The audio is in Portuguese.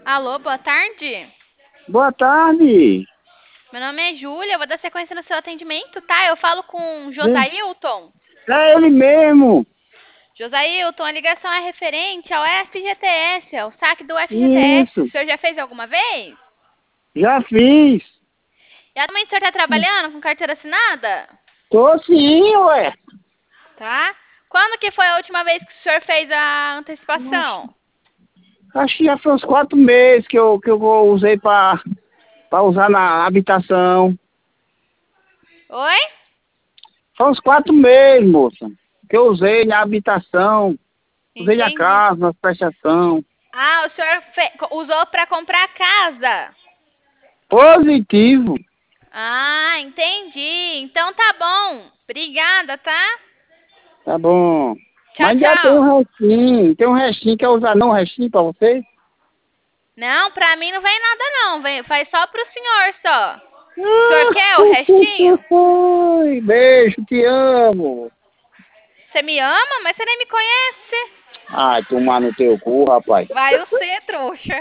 Alô, boa tarde. Boa tarde. Meu nome é Júlia, eu vou dar sequência no seu atendimento, tá? Eu falo com Sim. Josailton. É ele mesmo. Josailton, a ligação é referente ao FGTS, ao saque do FGTS. O Isso. senhor já fez alguma vez? Já fiz. E atualmente o senhor está trabalhando com carteira assinada? Tô sim, ué. Tá? Quando que foi a última vez que o senhor fez a antecipação? Acho que já foi uns 4 meses que eu usei pra usar na habitação. Oi? Foi uns 4 meses, moça. Que eu usei na habitação. Usei na Entendi. casa, na prestação. Ah, o senhor usou para comprar casa? Positivo. Ah, entendi. Então tá bom. Obrigada, tá? Tá bom. Tchau, Mas já tem tchau. um restinho. Tem um restinho. Quer usar não um restinho pra você? Não, pra mim não vem nada não. Faz só pro senhor só. O senhor quer o restinho? Beijo, te amo. Você me ama, mas você nem me conhece. Ai, tomar no teu cu, rapaz. Vai o ser, trouxa.